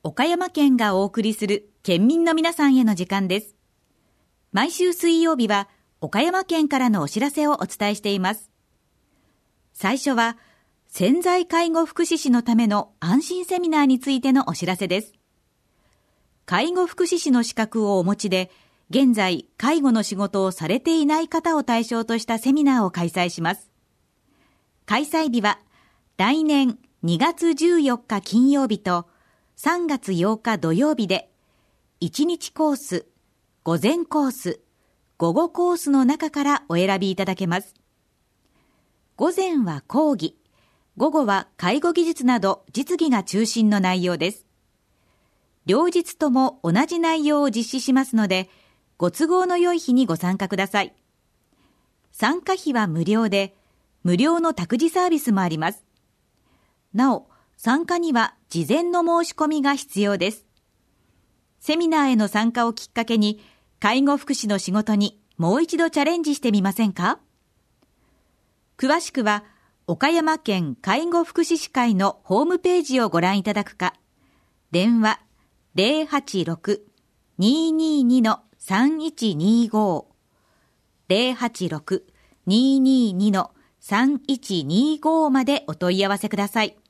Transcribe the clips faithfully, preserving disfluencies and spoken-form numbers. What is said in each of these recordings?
岡山県がお送りする県民の皆さんへの時間です。毎週水曜日は岡山県からのお知らせをお伝えしています。最初は潜在介護福祉士のための安心セミナーについてのお知らせです。介護福祉士の資格をお持ちで、現在介護の仕事をされていない方を対象としたセミナーを開催します。開催日は来年にがつじゅうよっか金曜日とさんがつようか土曜日で、いちにちコース、午前コース、午後コースの中からお選びいただけます。午前は講義、午後は介護技術など実技が中心の内容です。両日とも同じ内容を実施しますので、ご都合の良い日にご参加ください。参加費は無料で、無料の託児サービスもあります。なお、参加には事前の申し込みが必要です。セミナーへの参加をきっかけに、介護福祉の仕事にもう一度チャレンジしてみませんか？詳しくは、岡山県介護福祉士会のホームページをご覧いただくか、電話 ゼロはちろく にーにーにー さんいちにーご ゼロはちろく にーにーにー さんいちにーご までお問い合わせください。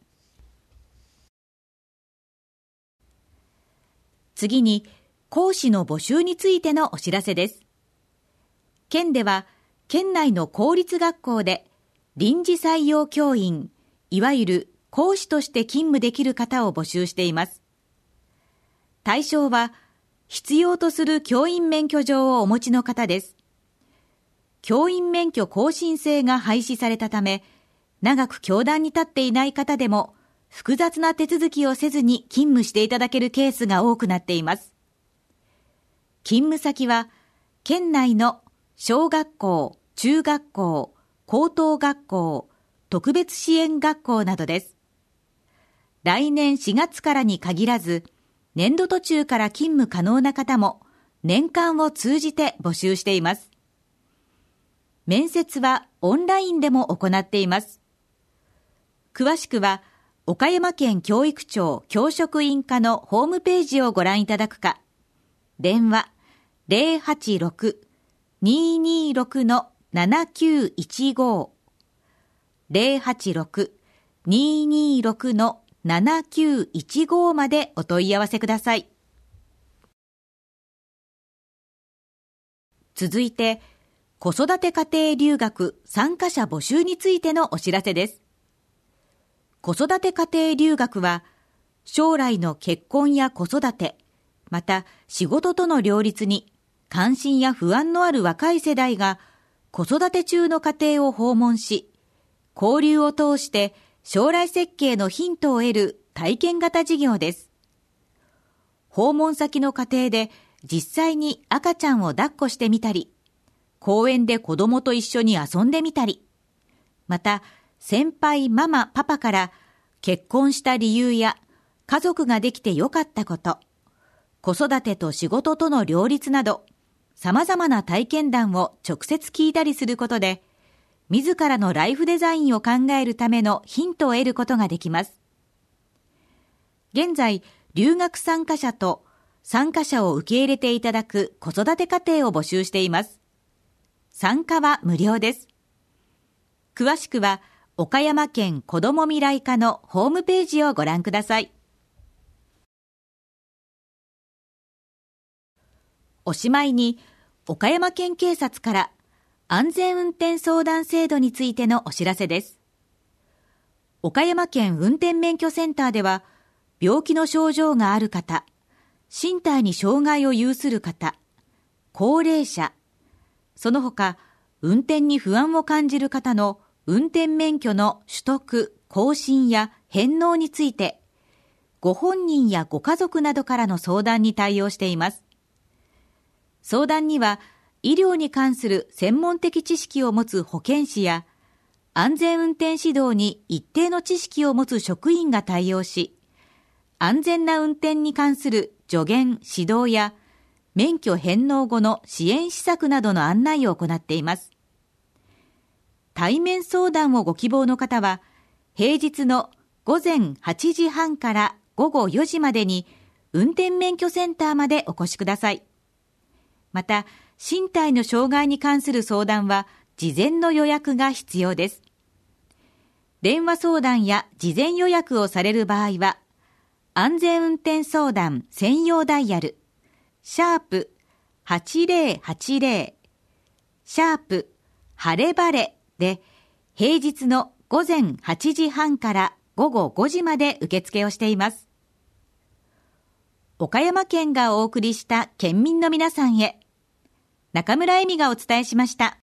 次に、講師の募集についてのお知らせです。県では、県内の公立学校で臨時採用教員、いわゆる講師として勤務できる方を募集しています。対象は、必要とする教員免許状をお持ちの方です。教員免許更新制が廃止されたため、長く教壇に立っていない方でも、複雑な手続きをせずに勤務していただけるケースが多くなっています。勤務先は、県内の小学校、中学校、高等学校、特別支援学校などです。来年しがつからに限らず、年度途中から勤務可能な方も年間を通じて募集しています。面接はオンラインでも行っています。詳しくは、岡山県教育庁教職員課のホームページをご覧いただくか、電話 ゼロはちろく にーにーろく ななきゅういちご ゼロはちろく にーにーろく ななきゅういちご までお問い合わせください。続いて、子育て家庭留学参加者募集についてのお知らせです。子育て家庭留学は、将来の結婚や子育て、また仕事との両立に関心や不安のある若い世代が子育て中の家庭を訪問し、交流を通して将来設計のヒントを得る体験型事業です。訪問先の家庭で実際に赤ちゃんを抱っこしてみたり、公園で子供と一緒に遊んでみたり、また先輩ママパパから結婚した理由や家族ができてよかったこと、子育てと仕事との両立など、様々な体験談を直接聞いたりすることで、自らのライフデザインを考えるためのヒントを得ることができます。現在、留学参加者と参加者を受け入れていただく子育て家庭を募集しています。参加は無料です。詳しくは、岡山県子ども未来課のホームページをご覧ください。おしまいに、岡山県警察から安全運転相談制度についてのお知らせです。岡山県運転免許センターでは、病気の症状がある方、身体に障害を有する方、高齢者、その他、運転に不安を感じる方の運転免許の取得、更新や返納について、ご本人やご家族などからの相談に対応しています。相談には、医療に関する専門的知識を持つ保健師や、安全運転指導に一定の知識を持つ職員が対応し、安全な運転に関する助言・指導や、免許返納後の支援施策などの案内を行っています。対面相談をご希望の方は、平日のごぜんはちじはんからごごよじまでに運転免許センターまでお越しください。また、身体の障害に関する相談は事前の予約が必要です。電話相談や事前予約をされる場合は、安全運転相談専用ダイヤル、シャープはちぜろはちぜろ、シャープ晴れ晴れで、平日の午前はちじはんから午後ごじまで受付をしています。岡山県がお送りした県民の皆さんへ、中村恵美がお伝えしました。